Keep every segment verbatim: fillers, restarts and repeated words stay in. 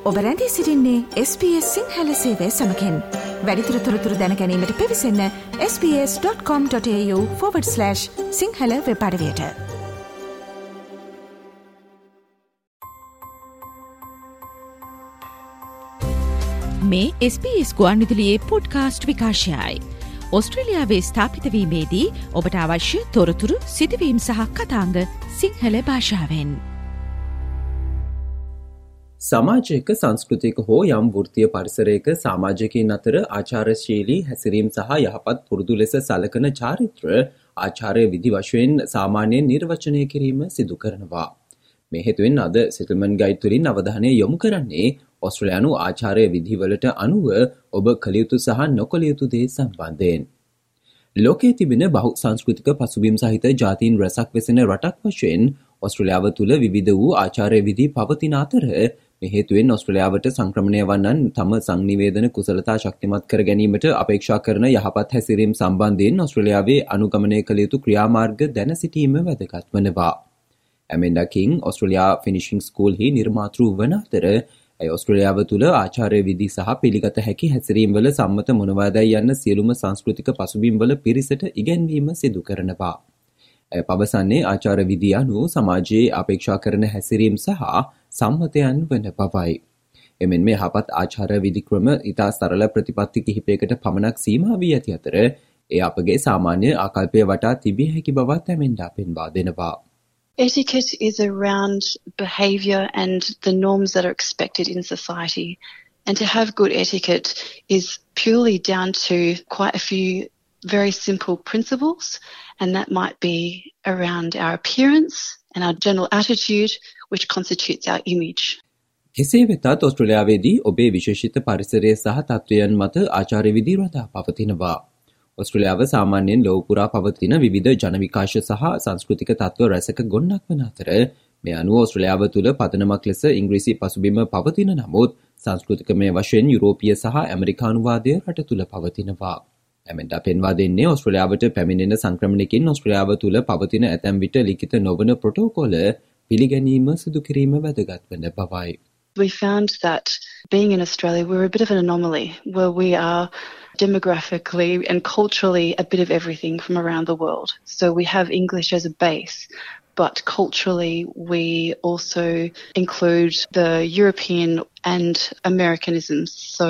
ඔබ රැඳී සිටින්නේ එස් බී එස් සිංහල සේවය සමගින්. වැඩිදුර තොරතුරු දැන ගැනීමට පිවිසන්න S B S dot com dot A U forward slash Sinhala web අඩවියට. මේ එස් බී එස් ගුවන්විදුලියේ පොඩ්කාස්ට් විකාශයයි. ඔස්ට්‍රේලියාවේ ස්ථාපිත වීමේදී ඔබට අවශ්‍ය තොරතුරු, සිදුවීම් සහ කතාංග සිංහල භාෂාවෙන්. සමාජයක සංස්කෘතික හෝ යම් වෘත්තීය පරිසරයක සමාජිකයින් අතර ආචාරශීලී හැසිරීම් සහ යහපත් පුරුදු ලෙස සලකන චාරිත්‍ර ආචාර්ය විධි වශයෙන් සාමාන්‍යයෙන් නිර්වචනය කිරීම සිදු කරනවා. මේ හේතුවෙන් අද සෙටල්මන්ට් ගයිඩ් තුලින් අවධානය යොමු කරන්නේ ඔස්ට්‍රේලියානු ආචාර්ය විධිවලට අනුව ඔබ කළ යුතු සහ නොකළ යුතු දේ සම්බන්ධයෙන්. ලෝකයේ තිබෙන බහු සංස්කෘතික පසුබිම් සහිත ජාතීන් රැසක් වෙසෙන රටක් වශයෙන් ඔස්ට්‍රේලියාව තුළ විවිධ වූ ආචාර්ය විධි පවතින අතර මේ හේතුවෙන් ඔස්ට්‍රේලියාවට සංක්‍රමණය වන්නන් තම සංනිවේදන කුසලතා ශක්තිමත් කර ගැනීමට අපේක්ෂා කරන යහපත් හැසිරීම් සම්බන්ධයෙන් ඔස්ට්‍රේලියාවේ අනුගමනය කළ යුතු ක්‍රියාමාර්ග දැන සිටීම වැදගත් වනවා. ඇමෙන්ඩා කිං ඔස්ට්‍රේලියා ෆිනිෂිං ස්කූල්හි නිර්මාතෘ වන අතර ඇය ඔස්ට්‍රේලියාව තුළ ආචාර්ය විධි සහ පිළිගත හැකි හැසිරීම් වල සම්මත මොනවාදයි යන්න සියලුම සංස්කෘතික පසුබිම් වල පිරිසට ඉගැන්වීම සිදු කරනවා. ඇය පවසන්නේ ආචාර විධි අනුව සමාජයේ අපේක්ෂා කරන හැසිරීම් සහ සම්මතයන් වන බවයි. එමෙන්ම යහපත් ආචාර විධි ක්‍රම ඉතා සරල ප්‍රතිපත්ති කිහිපයකට පමණක් සීමා වී ඇති අතර එය අපගේ සාමාන්‍ය ආකල්පය වටා තිබිය හැකි බවත් ඇමෙන්ඩා පෙන්වා දෙනවා. Etiquette is around behaviour and the norms that are expected in society. And to have good etiquette is purely down to quite a few very simple principles, and that might be around our appearance and our general attitude, which constitutes our image. කෙසේ වෙතත් ඔස්ට්‍රේලියාවේදී ඔබේ විශේෂිත පරිසරය සහ තත්ත්වයන් මත ආචාර්ය විධි රඳා පවතිනවා. ඔස්ට්‍රේලියාව සාමාන්‍යයෙන් ලොව පුරා පවතින විවිධ ජන විකාශ සහ සංස්කෘතික තත්ත්ව රැසක ගොන්නක් වන අතර මේ අනුව ඔස්ට්‍රේලියාව තුළ පදනමක් ලෙස ඉංග්‍රීසි පසුබිම පවතින නමුත් සංස්කෘතිකමය වශයෙන් යුරෝපීය සහ ඇමරිකානුවාදය රට තුළ පවතිනවා. ඇමෙන්ඩා පෙන්වා දෙන්නේ ඔස්ට්‍රේලියාවට පැමිණෙන සංක්‍රමණිකින් ඔස්ට්‍රේලියාව තුළ පවතින ඇතැම් විට ලිඛිත නොවන ප්‍රොටෝකෝල පිළිගැනීම සිදු කිරීම වැදගත් වන බවයි. We found that being in Australia, we're a bit of an anomaly where we are demographically and culturally a bit of everything from around the world. So we have English as a base, but culturally we also include the European and Americanisms. So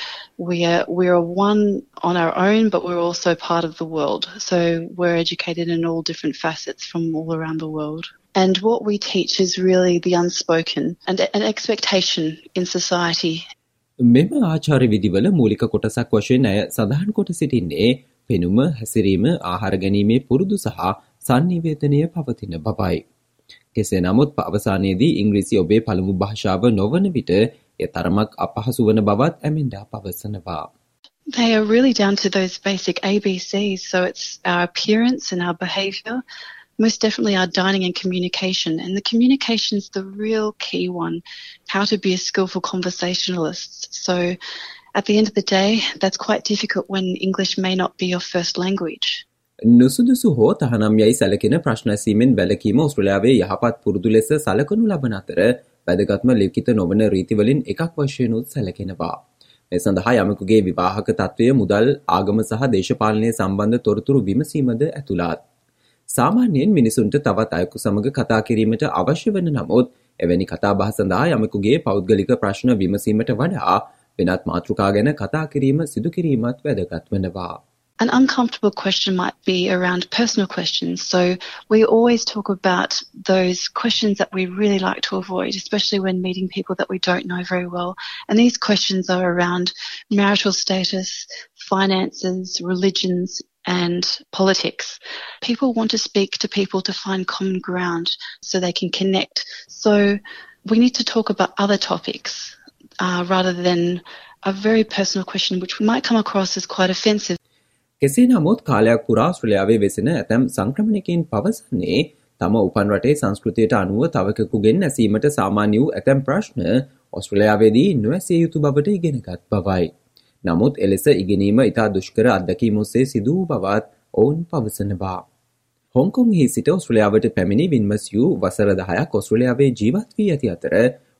we are we are one on our own, but we're also part of the world. So we're educated in all different facets from all around the world. And what we teach is really the unspoken and an expectation in society. මෙම ආචාර්ය විධිවල මූලික කොටසක් වශයෙන් අය සඳහන් කොට සිටින්නේ පෙනුම, හැසිරීම, ආහාර ගැනීමේ පුරුදු සහ සංනිවේදනය පවතින බවයි. කෙසේ නමුත් අවසානයේදී ඉංග්‍රීසි ඔබේ පළමු භාෂාව නොවන විට එය තරමක් අපහසු වන බවත් ඇමෙන්ඩා පවසනවා. They are really down to those basic A B Cs. So it's our appearance and our behaviour. Most definitely our dining and communication. And the communication is the real key one, how to be a skillful conversationalist. So at the end of the day, that's quite difficult when English may not be your first language. නුසුදුසු හෝ තහනම් යයි සැලකෙන ප්‍රශ්න ඇසීමෙන් වැළකීම ඔස්ට්‍රේලියාවේ යහපත් පුරුදු ලෙස සලකනු ලබන අතර වැදගත්ම ලිඛිත නොවන රීතිවලින් එකක් වශයෙන් උත් සැලකෙනවා. මේ සඳහා යමෙකුගේ විවාහක තත්ත්වය, මුදල්, ආගම සහ දේශපාලනය සම්බන්ධ තොරතුරු විමසීමද ඇතුළත්. සාමාන්‍යයෙන් මිනිසුන්ට තවත් අයෙකු සමග කතා කිරීමට අවශ්‍ය වන නමුත් එවැනි කතාබහ සඳහා යමෙකුගේ පෞද්ගලික ප්‍රශ්න විමසීමට වඩා වෙනත් මාතෘකා ගැන කතා කිරීම සිදු කිරීමත් වැදගත් වෙනවා. An uncomfortable question might be around personal questions. So we always talk about those questions that we really like to avoid, especially when meeting people that we don't know very well. And these questions are around marital status, finances, religions, and politics. People want to speak to people to find common ground so they can connect. So we need to talk about other topics uh, rather than a very personal question which might come across as quite offensive. කෙසේ නමුත් කාලයක් පුරා ඔස්ට්‍රේලියාවේ වෙසෙන ඇතැම් සංක්‍රමණිකයින් පවසන්නේ තම උපන් රටේ සංස්කෘතියට අනුව තවකෙකුගෙන් ඇසීමට සාමාන්‍ය වූ ඇතැම් ප්‍රශ්න ඔස්ට්‍රේලියාවේදී නොඇසිය යුතු බවට ඉගෙනගත් බවයි. නමුත් එලෙස ඉගෙනීම ඉතා දුෂ්කර අත්දැකීම් ඔස්සේ සිදු වූ බවත් ඔවුන් පවසනවා. හොංකොංහි සිට ඔස්ට්‍රේලියාවට පැමිණි වින්මස් යූ වසර දහයක් ඔස්ට්‍රේලියාවේ ජීවත් වී ඇති අතර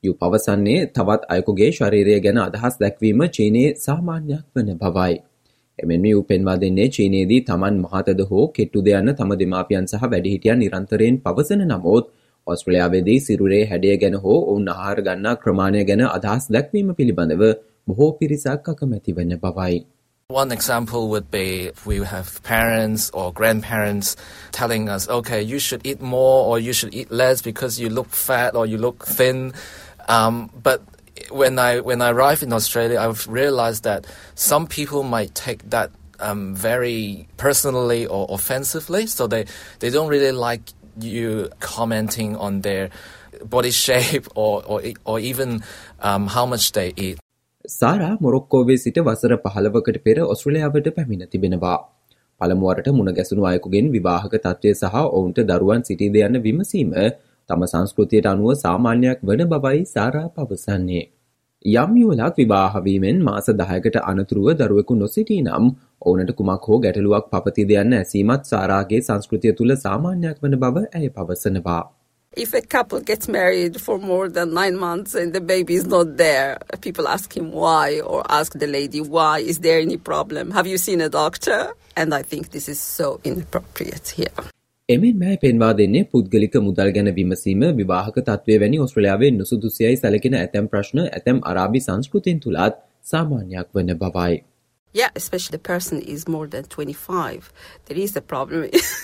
යු පවසන්නේ තවත් අයෙකුගේ ශරීරය ගැන අදහස් දැක්වීම චීනයේ සාමාන්‍යයක් වන බවයි. එමෙන්ම යු පෙන්වා දෙන්නේ චීනයේදී තමන් මහතද හෝ කෙට්ටුද යන තම දෙමාපියන් සහ වැඩිහිටියන් නිරන්තරයෙන් පවසන නමුත් ඔස්ට්‍රේලියාවේදී සිරුරේ හැඩය ගැන හෝ ඔවුන් ආහාර ගන්නා ක්‍රමාණය ගැන අදහස් දැක්වීම පිළිබඳව බොහෝ පිරිසක් අකමැති වන බවයි. One example would be we have parents or grandparents telling us, okay, you should eat more or you should eat less because you look fat or you look thin. Um, but when I when I arrived in Australia, I've realized that some people might take that um, very personally or offensively, so they, they don't really like you commenting on their body shape or or, or even um, how much they eat. සාරා මොරොක්කෝවේ සිට වසර පහළවකට පෙර ඔස්ට්‍රේලියාවට පැමිණ තිබෙනවා. පළමු වරට මුණ ගැසුණු අයෙකුගෙන් විවාහක තත්ත්වය සහ ඔවුන්ට දරුවන් සිටීද යන විමසීම තම සංස්කෘතියට අනුව සාමාන්‍යයක් වන බවයි සාරා පවසන්නේ. යම් යුවලක් විවාහ වීමෙන් මාස දහයකට අනතුරුව දරුවෙකු නොසිටී නම් ඔවුනට කුමක් හෝ ගැටලුවක් පවතීද යන්න ඇසීමත් සාරාගේ සංස්කෘතිය තුල සාමාන්‍යයක් වන බව ඇය පවසනවා. If a couple gets married for more than nine months and the baby is not there, people ask him why or ask the lady why. Is there any problem? Have you seen a doctor? And I think this is so inappropriate here. එමෙන් මෑ පෙන්වා දෙන්නේ පුද්ගලික මුදල් ගැන විමසීම විවාහක තත්ත්වය වැනි ඔස්ට්‍රේලියාවේ නුසුදුසුයයි සැලකෙන ඇතැම් ප්‍රශ්න ඇතැම් අරාබි සංස්කෘතියෙන් තුලත් සාමාන්‍යයක් වන බවයි. Yeah, especially the person is more than twenty-five. There is a problem.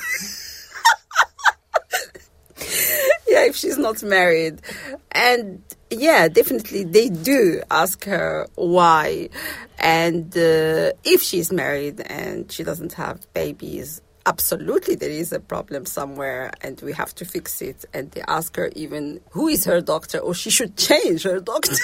Yeah, if she's not married. And yeah, definitely they do ask her why. And uh, if she's married and she doesn't have babies, absolutely there is a problem somewhere and we have to fix it. And they ask her even who is her doctor or she should change her doctor.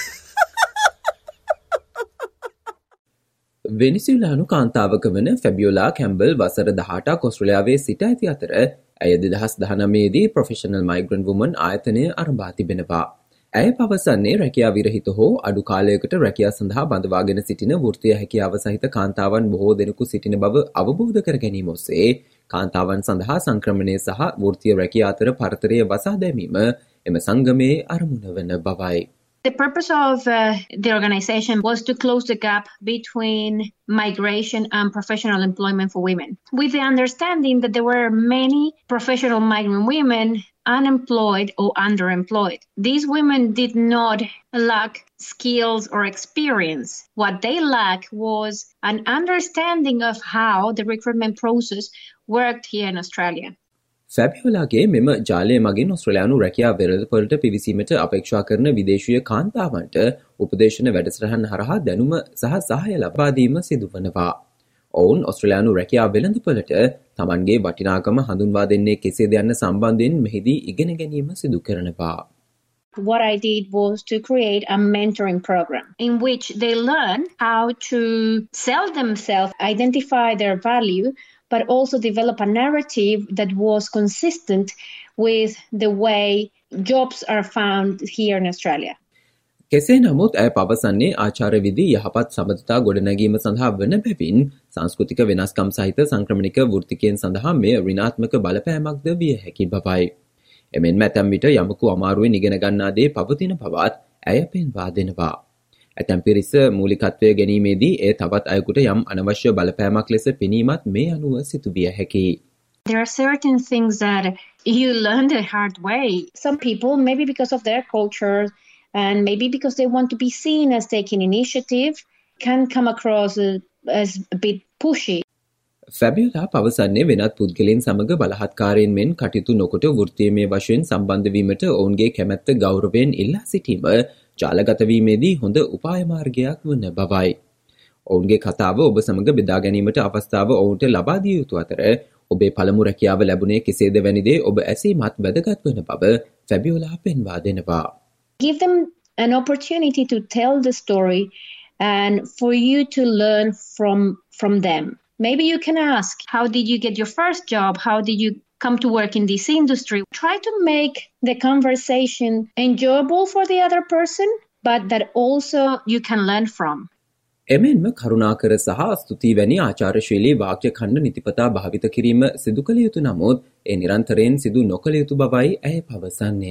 වෙනිසියුලානු කාන්තාවක වන ෆැබියෝලා Campbell වසර දහඅටක් ඔස්ට්‍රේලියාවේ සිට ඇති අතර ඇය දෙදහස් දහනවයේදී professional මයිග්‍රන්ට් woman ආයතනය අරඹා තිබෙනවා. ඇය පවසන්නේ රැකියා විරහිත හෝ අඩු කාලයකට රැකියා සඳහා බඳවාගෙන සිටින වෘත්තීය හැකියාව සහිත කාන්තාවන් බොහෝ දෙනෙකු සිටින බව අවබෝධ කර ගැනීම ඔස්සේ කාන්තාවන් සඳහා සංක්‍රමණය සහ වෘත්තීය රැකියා අතර පරතරය වසා දැමීම එම සංගමයේ අරමුණ වන බවයි. The purpose of uh, the organization was to close the gap between migration and professional employment for women, with the understanding that there were many professional migrant women unemployed or underemployed. These women did not lack skills or experience. What they lacked was an understanding of how the recruitment process worked here in Australia. ෆැබියෝලාගේ මෙම ජාලය මගින් ඔස්ට්‍රේලියානු රැකියා වෙළඳපොළට පිවිසීමට අපේක්ෂා කරන විදේශීය කාන්තාවන්ට උපදේශන වැඩසටහන් හරහා දැනුම සහ සහාය ලබා දීම සිදුවනවා. ඔවුන් ඔස්ට්‍රේලියානු රැකියා වෙළඳපොළට තමන්ගේ වටිනාකම හඳුන්වා දෙන්නේ කෙසේද යන්න සම්බන්ධයෙන් මෙහිදී ඉගෙන ගැනීම සිදු කරනවා. What I did was to create a mentoring program in which they learn how to sell themselves, identify their value, but also develop a narrative that was consistent with the way jobs are found here in Australia. කෙසේ නමුත් ඇය පවසන්නේ ආචාර විධි යහපත් සබඳතා ගොඩනැගීම සඳහා වන බැවින් සංස්කෘතික වෙනස්කම් සහිත සංක්‍රමණික වෘත්තිකයන් සඳහා මෙය ඍණාත්මක බලපෑමක්ද විය හැකි බවයි. එමෙන්ම ඇතැම් විට යමකු අමාරුවෙන් ඉගෙන ගන්නා දේ පවතින බවත් ඇය පෙන්වා දෙනවා. ඇතැම් පිරිස මූලිකත්වය ගැනීමේදී ඒ තවත් අයෙකුට යම් අනවශ්‍ය බලපෑමක් ලෙස පෙනීමත් මේ අනුව සිදුවිය හැකියි. There are certain things that you learn the hard way. Some people, maybe because of their culture and maybe because they want to be seen as taking initiative, can come across as a bit pushy. ෆැබියෝලා පවසන්නේ වෙනත් පුද්ගලයන් සමග බලහත්කාරයෙන් මෙන් කටයුතු නොකොට වෘත්තීයමය වශයෙන් සම්බන්ධ වීමට ඔවුන්ගේ කැමැත්ත ගෞරවයෙන් ඉල්ලා සිටීම ජාලගත වීමේදී හොඳ උපාය මාර්ගයක් වන බවයි. ඔවුන්ගේ කතාව ඔබ සමග බෙදා ගැනීමට අවස්ථාව ඔවුන්ට ලබා දිය යුතු අතර ඔබේ පළමු රැකියාව ලැබුණේ කෙසේද වැනි දේ ඔබ ඇසීමත් වැදගත් වන බව ෆැබියෝලා පෙන්වා දෙනවා. Give them an opportunity to tell the story and for you to learn from from them. Maybe you can ask, how did you get your first job? How did you come to work in this industry? Try to make the conversation enjoyable for the other person, but that also you can learn from. එමෙන්ම කරුණාකර සහ ස්තුති වැනි ආචාරශීලී වාක්‍ය ඛණ්ඩ නිතිපතා භාවිත කිරීම සිදු කළ යුතු නමුත් ඒ නිරන්තරයෙන් සිදු නොකළ යුතු බවයි ඇය පවසන්නේ.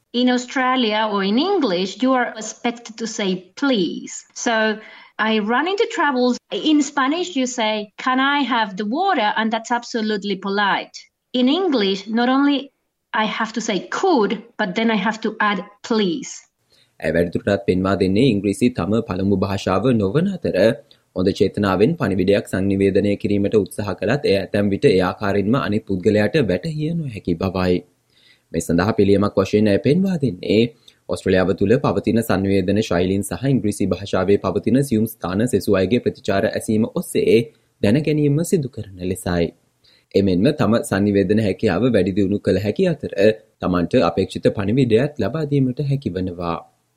In Australia or in English, you are expected to say please. So I run into troubles. In Spanish, you say, can I have the water? And that's absolutely polite. In English, not only I have to say could, but then I have to add please. ඇය වැඩිදුරටත් පෙන්වා දෙන්නේ ඉංග්‍රීසි තම පළමු භාෂාව නොවන අතර හොඳ චේතනාවෙන් පණිවිඩයක් සංනිවේදනය කිරීමට උත්සාහ කළත් එය ඇතැම් විට ඒ ආකාරයෙන්ම අනිත් පුද්ගලයාට වැටහිය නොහැකි බවයි. මේ සඳහා පිළියමක් වශයෙන් ඇය පෙන්වා දෙන්නේ ඔස්ට්‍රේලියාව තුළ පවතින සංවේදන ශෛලීන් සහ ඉංග්‍රීසි භාෂාවේ පවතින සියුම් ස්ථාන සෙසු අයගේ ප්‍රතිචාර ඇසීම ඔස්සේ දැන ගැනීම සිදු කරන ලෙසයි. එමෙන්ම තම සංනිවේදන හැකියාව වැඩි දියුණු කළ හැකි අතර තමන්ට අපේක්ෂිත පණිවිඩයක් ලබා දීමට හැකි වනවා.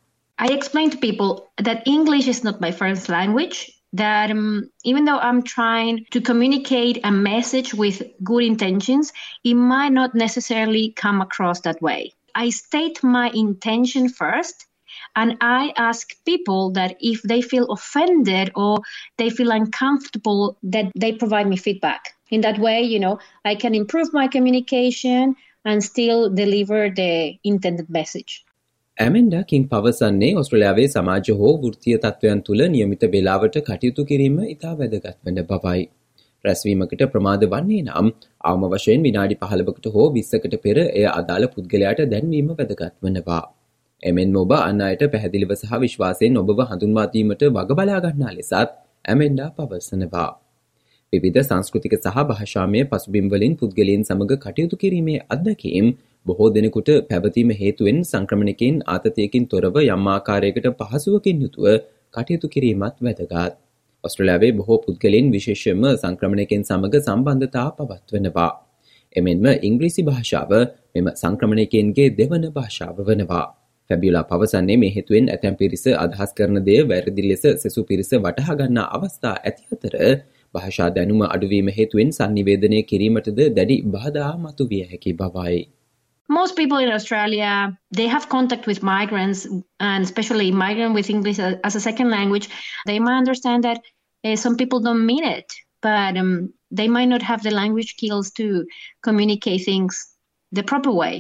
I explain to people that English is not my first language, that um, even though I'm trying to communicate a message with good intentions, it might not necessarily come across that way. I state my intention first, and I ask people that if they feel offended or they feel uncomfortable, that they provide me feedback. In that way, you know, I can improve my communication and still deliver the intended message. ඇමෙන්ඩා කින් පවසන්නේ ඔස්ට්‍රේලියාවේ සමාජ හෝ වෘත්තීය තත්ත්වයන් තුළ නියමිත වේලාවට කටයුතු කිරීම ඉතා වැදගත් වන බවයි. රැස්වීමකට ප්‍රමාද වන්නේ නම් අවම වශයෙන් විනාඩි පහළොවකට හෝ විස්සකට පෙර එය අදාළ පුද්ගලයාට දැන්වීම වැදගත් වනවා. එමෙන්ම ඔබ අන් අයට පැහැදිලිව සහ විශ්වාසයෙන් ඔබව හඳුන්වා දීමට වග බලා ගන්නා ලෙසත් ඇමෙන්ඩා පවසනවා. විවිධ සංස්කෘතික සහ භාෂාමය පසුබිම් වලින් පුද්ගලයන් සමග කටයුතු කිරීමේ අත්දැකීම් බොහෝ දෙනෙකුට පැවතීම හේතුවෙන් සංක්‍රමණිකයින් ආතතියකින් තොරව යම් ආකාරයකට පහසුවකින් යුතුව කටයුතු කිරීමත් වැදගත්. ඔස්ට්‍රේලියාවේ බොහෝ පුද්ගලයන් විශේෂයෙන්ම සංක්‍රමණිකයින් සමග සම්බන්ධතා පවත්වනවා. එමෙන්ම ඉංග්‍රීසි භාෂාව මෙම සංක්‍රමණිකයින්ගේ දෙවන භාෂාව වනවා. ෆැබියුලා පවසන්නේ මේ හේතුවෙන් ඇතැම් පිරිස අදහස් කරන දේ වැරදි ලෙස සෙසු පිරිස වටහා ගන්නා අවස්ථා ඇති අතර භාෂා දැනුම අඩුවීම හේතුවෙන් සංනිවේදනය කිරීමටද දැඩි බාධා මතුවිය හැකි බවයි. Most people in Australia, they have contact with migrants, and especially migrant with English as a second language. They might understand that uh, some people don't mean it, but um, they might not have the language skills to communicate things the proper way.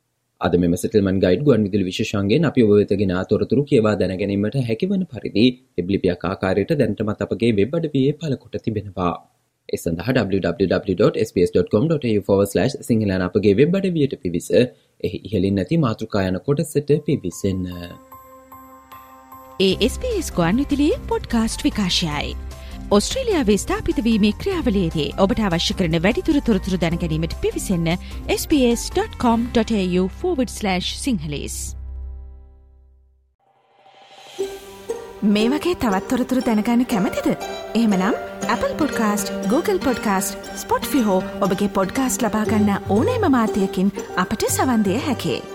අද මෙම settlement guide ගුවන්විදුලි විශේෂාංගයෙන් අපි ඔබ වෙත ගෙන තොරතුරු කියවා දැන ගැනීමට හැකිවන පරිදි වෙබ් ලිපියක් ආකාරයට දැනටමත් අපගේ වෙබ් අඩවියේ පළ කොට තිබෙනවා. ඒ සඳහා double-u double-u double-u dot s b s dot com dot a u forward slash Sinhala යන අපගේ වෙබ් අඩවියට පිවිස එහි ඉහළින් නැති මාතෘකා යන කොටසට පිවිසෙන්න. ඒ එස් බී එස් ගුවන්විදුලියේ පොඩ්කාස්ට් විකාශයයි. ඔස්ට්‍රේලියාවේ ස්ථාපිත වීමේ ක්‍රියාවලියේදී ඔබට අවශ්‍ය කරන වැඩිදුර තොරතුරු දැන ගැනීමට පිවිසෙන්න s b s dot com dot a u forward slash sinhalese. මේ වගේ තවත් තොරතුරු දැනගන්න කැමතිද? එහෙමනම් Apple Podcast, Google Podcast, Spotify හෝ ඔබගේ පොඩ්කාස්ට් ලබා ගන්න ඕනෑම මාධ්‍යයකින් අපට සවන් දිය හැකියි.